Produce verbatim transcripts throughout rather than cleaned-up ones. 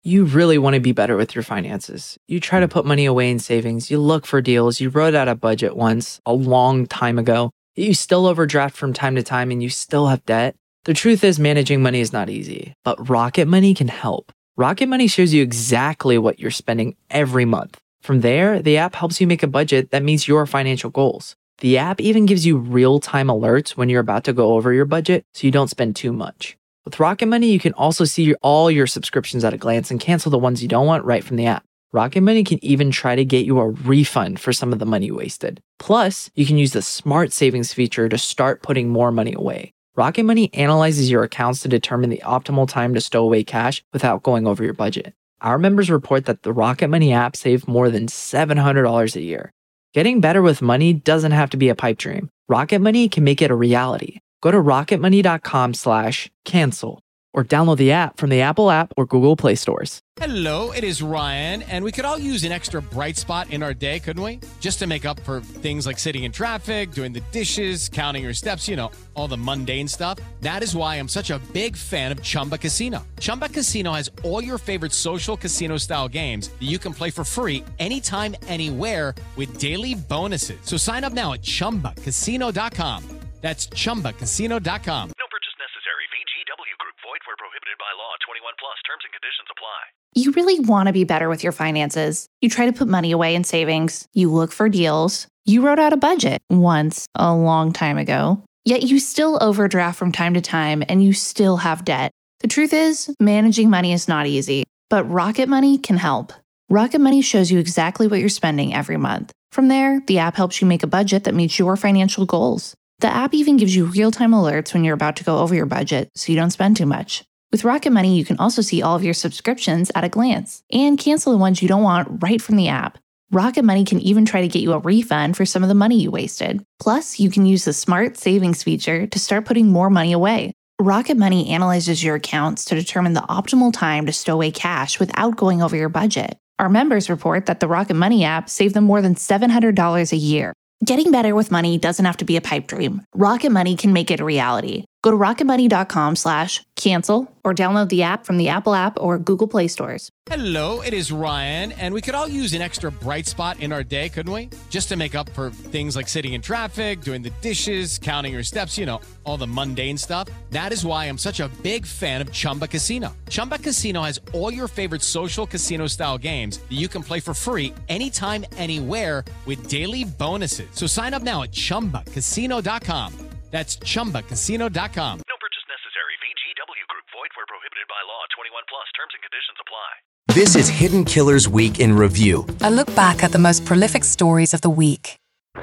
You really want to be better with your finances. You try to put money away in savings. You look for deals. You wrote out a budget once a long time ago. You still overdraft from time to time and you still have debt. The truth is managing money is not easy, but Rocket Money can help. Rocket Money shows you exactly what you're spending every month. From there, the app helps you make a budget that meets your financial goals. The app even gives you real-time alerts when you're about to go over your budget so you don't spend too much. With Rocket Money, you can also see your, all your subscriptions at a glance and cancel the ones you don't want right from the app. Rocket Money can even try to get you a refund for some of the money wasted. Plus, you can use the Smart Savings feature to start putting more money away. Rocket Money analyzes your accounts to determine the optimal time to stow away cash without going over your budget. Our members report that the Rocket Money app saved more than seven hundred dollars a year. Getting better with money doesn't have to be a pipe dream. Rocket Money can make it a reality. Go to rocketmoney.com slash cancel or download the app from the Apple app or Google Play stores. Hello, it is Ryan, and we could all use an extra bright spot in our day, couldn't we? Just to make up for things like sitting in traffic, doing the dishes, counting your steps, you know, all the mundane stuff. That is why I'm such a big fan of Chumba Casino. Chumba Casino has all your favorite social casino-style games that you can play for free anytime, anywhere with daily bonuses. So sign up now at chumba casino dot com. That's chumba casino dot com. No purchase necessary. V G W Group. Void where prohibited by law. twenty-one plus. Terms and conditions apply. You really want to be better with your finances. You try to put money away in savings. You look for deals. You wrote out a budget once a long time ago. Yet you still overdraft from time to time and you still have debt. The truth is, managing money is not easy, but Rocket Money can help. Rocket Money shows you exactly what you're spending every month. From there, the app helps you make a budget that meets your financial goals. The app even gives you real-time alerts when you're about to go over your budget so you don't spend too much. With Rocket Money, you can also see all of your subscriptions at a glance and cancel the ones you don't want right from the app. Rocket Money can even try to get you a refund for some of the money you wasted. Plus, you can use the Smart Savings feature to start putting more money away. Rocket Money analyzes your accounts to determine the optimal time to stow away cash without going over your budget. Our members report that the Rocket Money app saved them more than seven hundred dollars a year. Getting better with money doesn't have to be a pipe dream. Rocket Money can make it a reality. Go to rocketmoney.com slash cancel or download the app from the Apple app or Google Play stores. Hello, it is Ryan, and we could all use an extra bright spot in our day, couldn't we? Just to make up for things like sitting in traffic, doing the dishes, counting your steps, you know, all the mundane stuff. That is why I'm such a big fan of Chumba Casino. Chumba Casino has all your favorite social casino-style games that you can play for free anytime, anywhere with daily bonuses. So sign up now at chumba casino dot com. That's chumba casino dot com. No purchase necessary. V G W Group. Void where prohibited by law. twenty-one plus. Terms and conditions apply. This is Hidden Killers Week in Review. A look back at the most prolific stories of the week.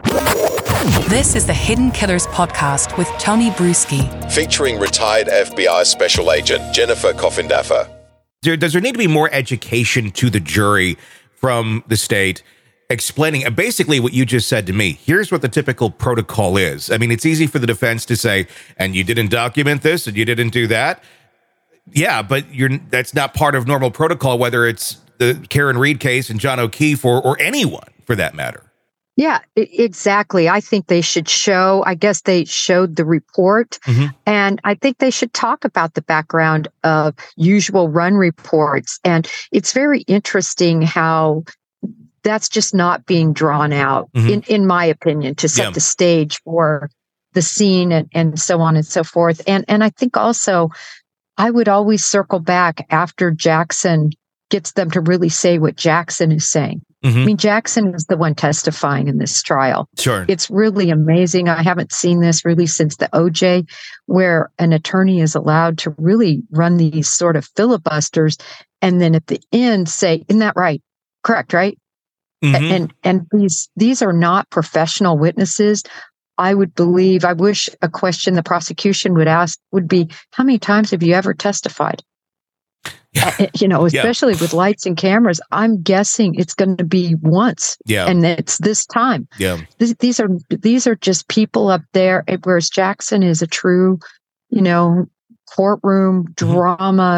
This is the Hidden Killers podcast with Tony Bruschi. Featuring retired F B I Special Agent Jennifer Coffindaffer. There, does there need to be more education to the jury from the state explaining uh, basically what you just said to me? Here's what the typical protocol is. I mean, it's easy for the defense to say, and you didn't document this and you didn't do that. Yeah, but you're that's not part of normal protocol, whether it's the Karen Read case and John O'Keefe or, or anyone for that matter. Yeah, exactly. I think they should show, I guess they showed the report, mm-hmm. and I think they should talk about the background of usual run reports. And it's very interesting how that's just not being drawn out, mm-hmm. in, in my opinion, to set yeah. the stage for the scene and, and so on and so forth. And, and I think also I would always circle back after Jackson gets them to really say what Jackson is saying. Mm-hmm. I mean, Jackson is the one testifying in this trial. Sure. It's really amazing. I haven't seen this really since the O J, where an attorney is allowed to really run these sort of filibusters and then at the end say, isn't that right? Correct, right? Mm-hmm. And and these these are not professional witnesses. I would believe, I wish a question the prosecution would ask would be, how many times have you ever testified? uh, you know, especially yeah. with lights and cameras, I'm guessing it's going to be once. Yeah. And it's this time. Yeah. This, these are these are just people up there, whereas Jackson is a true, you know, courtroom drama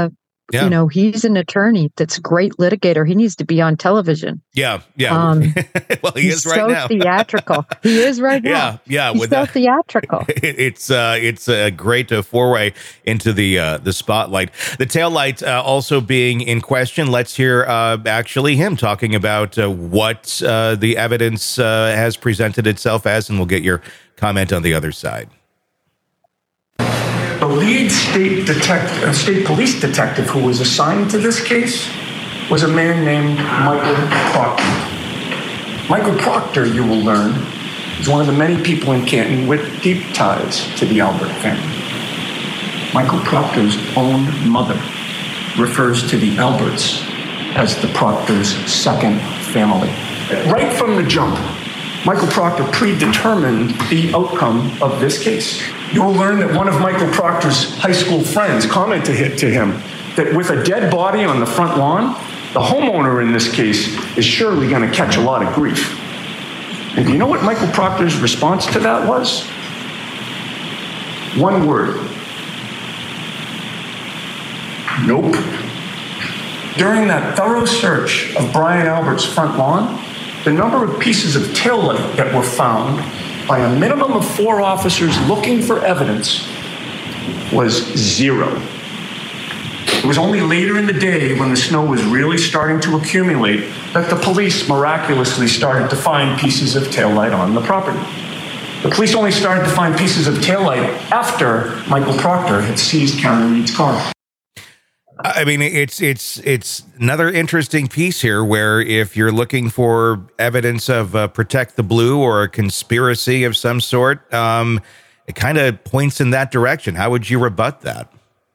Yeah. You know, he's an attorney that's a great litigator. He needs to be on television. Yeah, yeah. Um, well, he he's is right so now. theatrical. He is right now. Yeah, yeah. He's with so that, theatrical. it, it's uh, it's a great uh, foray into the uh, the spotlight. The taillight uh, also being in question. Let's hear uh, actually him talking about uh, what uh, the evidence uh, has presented itself as, and we'll get your comment on the other side. The lead state detective, uh, state police detective who was assigned to this case was a man named Michael Proctor. Michael Proctor, you will learn, is one of the many people in Canton with deep ties to the Albert family. Michael Proctor's own mother refers to the Alberts as the Proctor's second family. Right from the jump, Michael Proctor predetermined the outcome of this case. You'll learn that one of Michael Proctor's high school friends commented to him that with a dead body on the front lawn, the homeowner in this case is surely going to catch a lot of grief. And do you know what Michael Proctor's response to that was? One word. Nope. During that thorough search of Brian Albert's front lawn, the number of pieces of taillight that were found by a minimum of four officers looking for evidence was zero. It was only later in the day, when the snow was really starting to accumulate, that the police miraculously started to find pieces of taillight on the property. The police only started to find pieces of taillight after Michael Proctor had seized Karen Reed's car. I mean, it's it's it's another interesting piece here where if you're looking for evidence of uh, Protect the Blue or a conspiracy of some sort, um, it kind of points in that direction. How would you rebut that?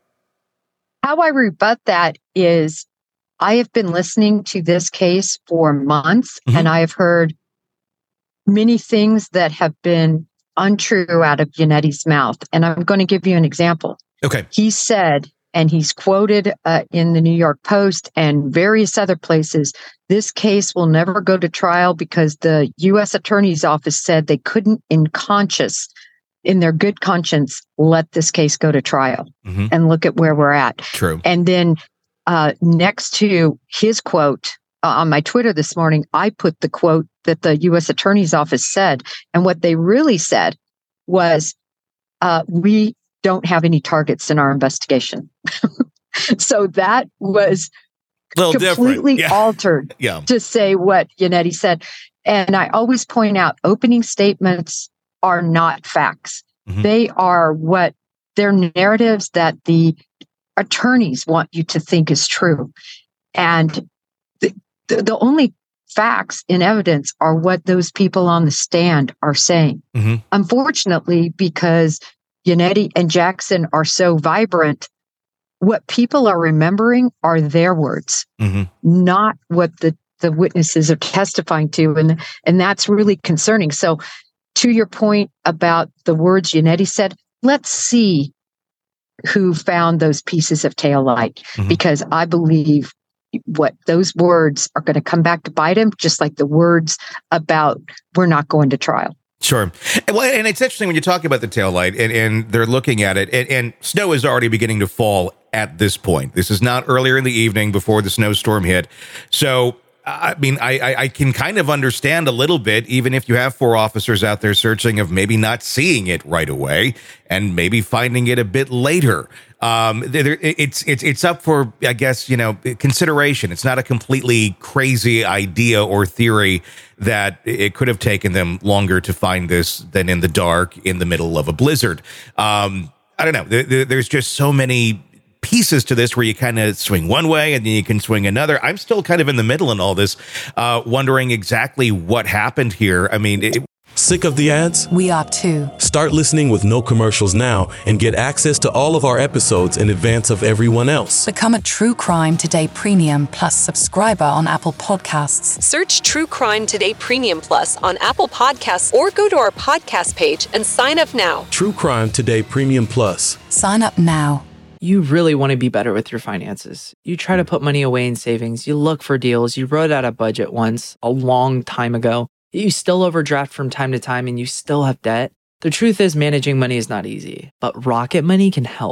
How I rebut that is I have been listening to this case for months, mm-hmm. and I have heard many things that have been untrue out of Yannetti's mouth. And I'm going to give you an example. Okay. He said, and he's quoted uh, in the New York Post and various other places, this case will never go to trial because the U S Attorney's Office said they couldn't, in conscience, in their good conscience, let this case go to trial. Mm-hmm. And look at where we're at. True. And then uh, next to his quote uh, on my Twitter this morning, I put the quote that the U S Attorney's Office said. And what they really said was, uh, we don't have any targets in our investigation. So that was completely yeah. altered yeah. to say what Yannetti said. And I always point out, opening statements are not facts. Mm-hmm. They are what they're narratives that the attorneys want you to think is true. And the, the, the only facts in evidence are what those people on the stand are saying. Mm-hmm. Unfortunately, because Yannetti and Jackson are so vibrant, what people are remembering are their words, mm-hmm. not what the, the witnesses are testifying to. And, and that's really concerning. So to your point about the words Yannetti said, let's see who found those pieces of taillight, mm-hmm. because I believe what those words are going to come back to bite him, just like the words about we're not going to trial. Sure. Well, and it's interesting when you talk about the taillight and, and they're looking at it, and, and snow is already beginning to fall at this point. This is not earlier in the evening before the snowstorm hit. So, I mean, I, I can kind of understand a little bit, even if you have four officers out there searching, of maybe not seeing it right away and maybe finding it a bit later. Um, there, it's it's it's up for, I guess, you know, consideration. It's not a completely crazy idea or theory that it could have taken them longer to find this than in the dark in the middle of a blizzard. Um, I don't know. There, there's just so many pieces to this where you kind of swing one way and then you can swing another. I'm still kind of in the middle in all this, uh, wondering exactly what happened here. I mean, it, sick of the ads? We are too. Start listening with no commercials now and get access to all of our episodes in advance of everyone else. Become a True Crime Today Premium Plus subscriber on Apple Podcasts. Search True Crime Today Premium Plus on Apple Podcasts or go to our podcast page and sign up now. True Crime Today Premium Plus. Sign up now. You really want to be better with your finances. You try to put money away in savings. You look for deals. You wrote out a budget once a long time ago. You still overdraft from time to time and you still have debt. The truth is, managing money is not easy, but Rocket Money can help.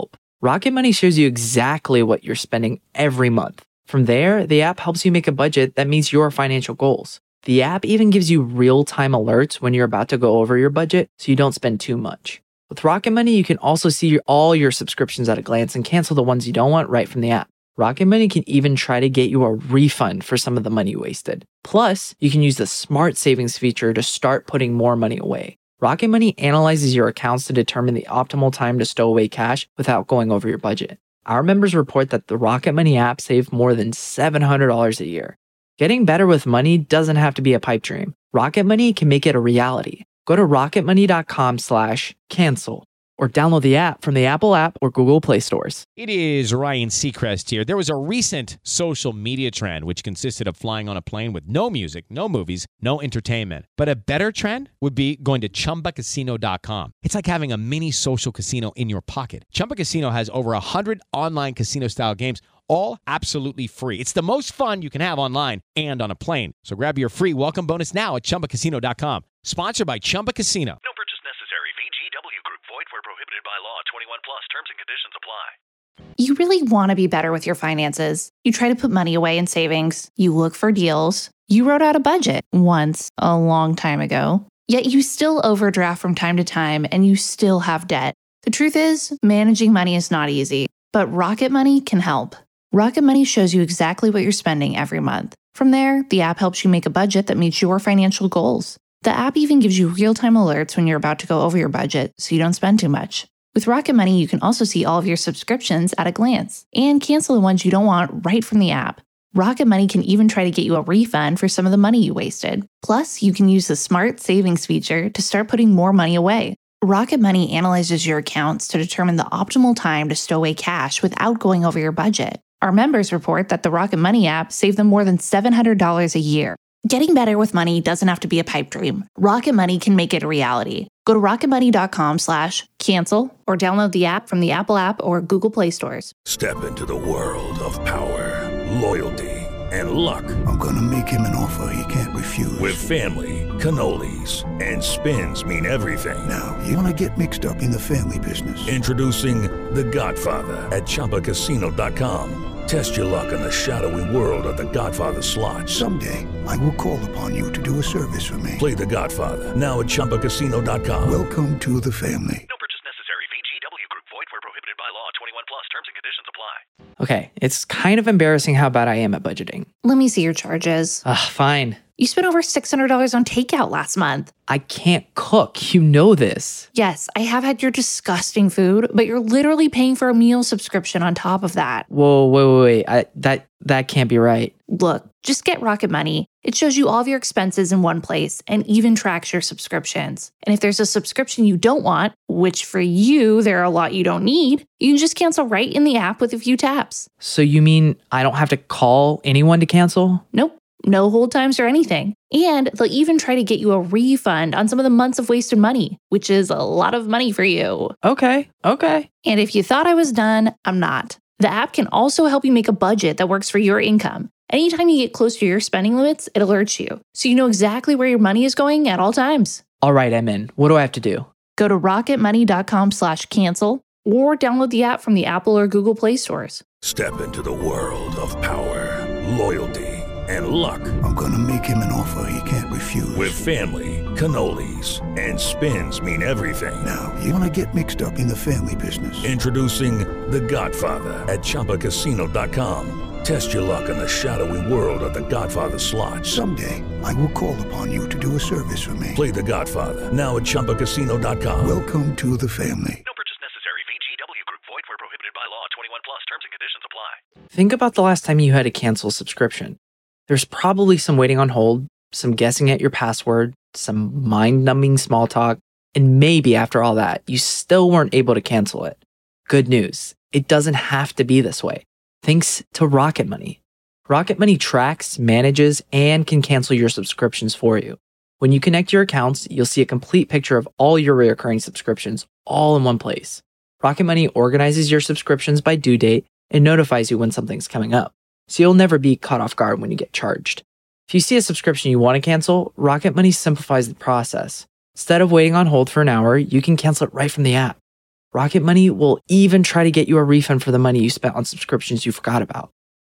Rocket Money shows you exactly what you're spending every month. From there, the app helps you make a budget that meets your financial goals. The app even gives you real-time alerts when you're about to go over your budget so you don't spend too much. With Rocket Money, you can also see all your subscriptions at a glance and cancel the ones you don't want right from the app. Rocket Money can even try to get you a refund for some of the money you wasted. Plus, you can use the Smart Savings feature to start putting more money away. Rocket Money analyzes your accounts to determine the optimal time to stow away cash without going over your budget. Our members report that the Rocket Money app saved more than seven hundred dollars a year. Getting better with money doesn't have to be a pipe dream. Rocket Money can make it a reality. Go to rocketmoney.com slash cancel or download the app from the Apple app or Google Play stores. It is Ryan Seacrest here. There was a recent social media trend which consisted of flying on a plane with no music, no movies, no entertainment. But a better trend would be going to chumba casino dot com. It's like having a mini social casino in your pocket. Chumba Casino has over one hundred online casino-style games, all absolutely free. It's the most fun you can have online and on a plane. So grab your free welcome bonus now at chumba casino dot com. Sponsored by Chumba Casino. No purchase necessary. V G W Group. Void where prohibited by law. twenty-one plus. Terms and conditions apply. You really want to be better with your finances. You try to put money away in savings. You look for deals. You wrote out a budget once a long time ago. Yet you still overdraft from time to time and you still have debt. The truth is, managing money is not easy, but Rocket Money can help. Rocket Money shows you exactly what you're spending every month. From there, the app helps you make a budget that meets your financial goals. The app even gives you real-time alerts when you're about to go over your budget so you don't spend too much. With Rocket Money, you can also see all of your subscriptions at a glance and cancel the ones you don't want right from the app. Rocket Money can even try to get you a refund for some of the money you wasted. Plus, you can use the Smart Savings feature to start putting more money away. Rocket Money analyzes your accounts to determine the optimal time to stow away cash without going over your budget. Our members report that the Rocket Money app saved them more than seven hundred dollars a year. Getting better with money doesn't have to be a pipe dream. Rocket Money can make it a reality. Go to rocketmoney.com slash cancel or download the app from the Apple app or Google Play stores. Step into the world of power, loyalty, and luck. I'm going to make him an offer he can't refuse. With family, cannolis, and spins mean everything. Now, you want to get mixed up in the family business. Introducing The Godfather at chumba casino dot com. Test your luck in the shadowy world of The Godfather slot. Someday, I will call upon you to do a service for me. Play The Godfather now at chumba casino dot com. Welcome to the family. No purchase necessary. V G W Group. Void where prohibited by law. twenty-one plus. Terms and conditions apply. Okay, it's kind of embarrassing how bad I am at budgeting. Let me see your charges. Ugh, fine. You spent over six hundred dollars on takeout last month. I can't cook. You know this. Yes, I have had your disgusting food, but you're literally paying for a meal subscription on top of that. Whoa, wait, wait, wait. I, that, that can't be right. Look, just get Rocket Money. It shows you all of your expenses in one place and even tracks your subscriptions. And if there's a subscription you don't want, which for you, there are a lot you don't need, you can just cancel right in the app with a few taps. So you mean I don't have to call anyone to cancel? Nope. No hold times or anything. And they'll even try to get you a refund on some of the months of wasted money, which is a lot of money for you. Okay, okay. And if you thought I was done, I'm not. The app can also help you make a budget that works for your income. Anytime you get close to your spending limits, it alerts you, so you know exactly where your money is going at all times. All right, I'm in. What do I have to do? Go to rocketmoney.com slash cancel or download the app from the Apple or Google Play stores. Step into the world of power, loyalty, and luck. I'm going to make him an offer he can't refuse. With family, cannolis, and spins mean everything. Now, you want to get mixed up in the family business. Introducing The Godfather at chumba casino dot com. Test your luck in the shadowy world of The Godfather slot. Someday, I will call upon you to do a service for me. Play The Godfather now at chumba casino dot com. Welcome to the family. No purchase necessary. V G W Group. Void where prohibited by law. twenty-one plus. Terms and conditions apply. Think about the last time you had to cancel a subscription. There's probably some waiting on hold, some guessing at your password, some mind-numbing small talk, and maybe after all that, you still weren't able to cancel it. Good news, it doesn't have to be this way. Thanks to Rocket Money. Rocket Money tracks, manages, and can cancel your subscriptions for you. When you connect your accounts, you'll see a complete picture of all your recurring subscriptions all in one place. Rocket Money organizes your subscriptions by due date and notifies you when something's coming up, so you'll never be caught off guard when you get charged. If you see a subscription you want to cancel, Rocket Money simplifies the process. Instead of waiting on hold for an hour, you can cancel it right from the app. Rocket Money will even try to get you a refund for the money you spent on subscriptions you forgot about.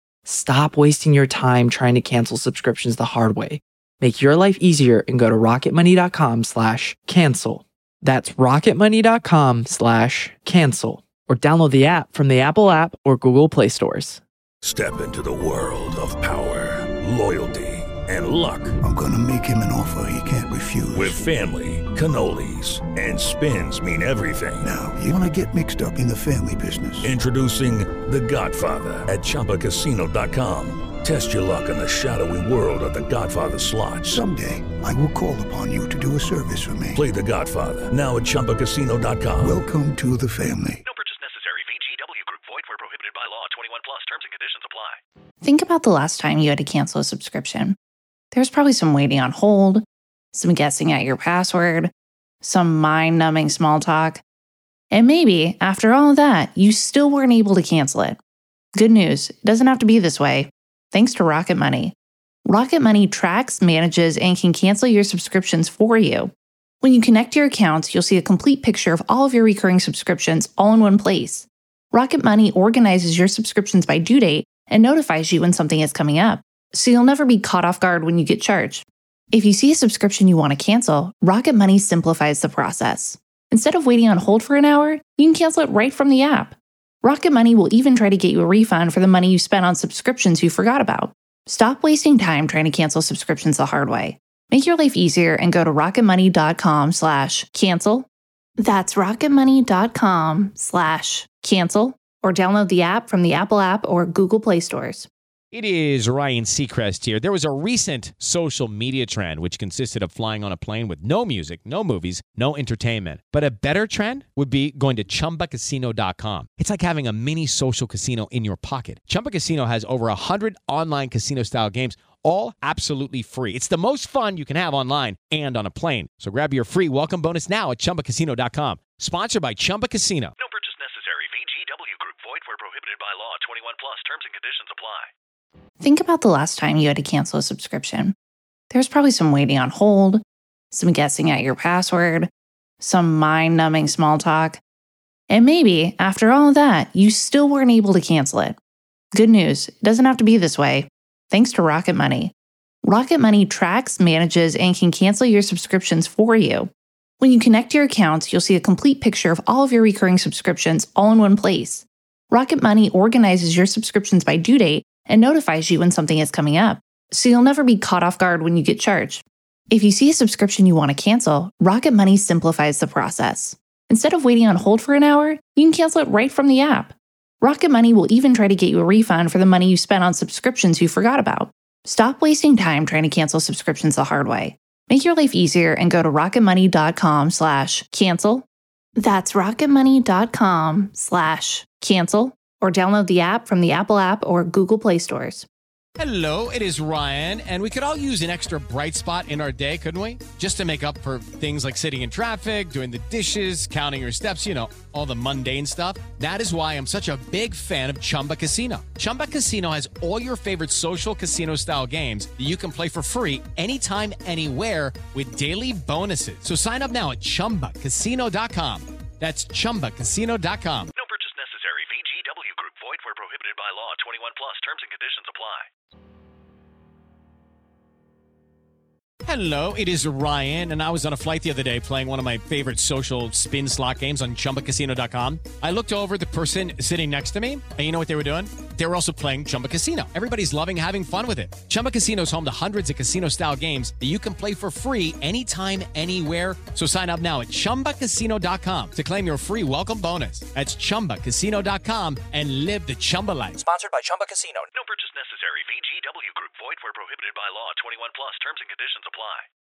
Stop wasting your time trying to cancel subscriptions the hard way. Make your life easier and go to rocketmoney.com slash cancel. That's rocketmoney.com slash cancel. Or download the app from the Apple app or Google Play stores. Step into the world of power, loyalty, and luck. I'm gonna make him an offer he can't refuse. With family, cannolis, and spins mean everything. Now, you wanna get mixed up in the family business. Introducing The Godfather at Chumba Casino dot com. Test your luck in the shadowy world of The Godfather slot. Someday, I will call upon you to do a service for me. Play The Godfather now at Chumba Casino dot com. Welcome to the family. No purchase necessary. V G W Group. Void where prohibited by law. twenty-one plus. Terms and conditions apply. Think about the last time you had to cancel a subscription. There's probably some waiting on hold, some guessing at your password, some mind-numbing small talk. And maybe, after all of that, you still weren't able to cancel it. Good news, it doesn't have to be this way. Thanks to Rocket Money. Rocket Money tracks, manages, and can cancel your subscriptions for you. When you connect your accounts, you'll see a complete picture of all of your recurring subscriptions all in one place. Rocket Money organizes your subscriptions by due date and notifies you when something is coming up, so you'll never be caught off guard when you get charged. If you see a subscription you want to cancel, Rocket Money simplifies the process. Instead of waiting on hold for an hour, you can cancel it right from the app. Rocket Money will even try to get you a refund for the money you spent on subscriptions you forgot about. Stop wasting time trying to cancel subscriptions the hard way. Make your life easier and go to rocketmoney.com slash cancel. That's rocketmoney.com slash cancel, or download the app from the Apple app or Google Play stores. It is Ryan Seacrest here. There was a recent social media trend which consisted of flying on a plane with no music, no movies, no entertainment. But a better trend would be going to chumba casino dot com. It's like having a mini social casino in your pocket. Chumba Casino has over one hundred online casino-style games, all absolutely free. It's the most fun you can have online and on a plane. So grab your free welcome bonus now at chumba casino dot com. Sponsored by Chumba Casino. No purchase necessary. V G W Group. Void where prohibited by law. twenty-one plus. Terms and conditions apply. Think about the last time you had to cancel a subscription. There's probably some waiting on hold, some guessing at your password, some mind-numbing small talk. And maybe, after all of that, you still weren't able to cancel it. Good news, it doesn't have to be this way. Thanks to Rocket Money. Rocket Money tracks, manages, and can cancel your subscriptions for you. When you connect your accounts, you'll see a complete picture of all of your recurring subscriptions all in one place. Rocket Money organizes your subscriptions by due date and notifies you when something is coming up, so you'll never be caught off guard when you get charged. If you see a subscription you want to cancel, Rocket Money simplifies the process. Instead of waiting on hold for an hour, you can cancel it right from the app. Rocket Money will even try to get you a refund for the money you spent on subscriptions you forgot about. Stop wasting time trying to cancel subscriptions the hard way. Make your life easier and go to rocketmoney.com slash cancel. That's rocketmoney.com slash cancel. Or download the app from the Apple app or Google Play stores. Hello, it is Ryan, and we could all use an extra bright spot in our day, couldn't we? Just to make up for things like sitting in traffic, doing the dishes, counting your steps, you know, all the mundane stuff. That is why I'm such a big fan of Chumba Casino. Chumba Casino has all your favorite social casino-style games that you can play for free anytime, anywhere with daily bonuses. So sign up now at chumba casino dot com. That's chumba casino dot com. No purchase necessary. V G W Group. Void where prohibited by law. twenty-one plus. Terms and conditions apply. Hello, it is Ryan, and I was on a flight the other day playing one of my favorite social spin slot games on chumba casino dot com. I looked over at the person sitting next to me, and you know what they were doing? They were also playing Chumba Casino. Everybody's loving having fun with it. Chumba Casino is home to hundreds of casino-style games that you can play for free anytime, anywhere. So sign up now at chumba casino dot com to claim your free welcome bonus. That's chumba casino dot com and live the Chumba life. Sponsored by Chumba Casino. No purchase necessary. V G W Group. Void where prohibited by law. twenty-one plus. Terms and conditions apply.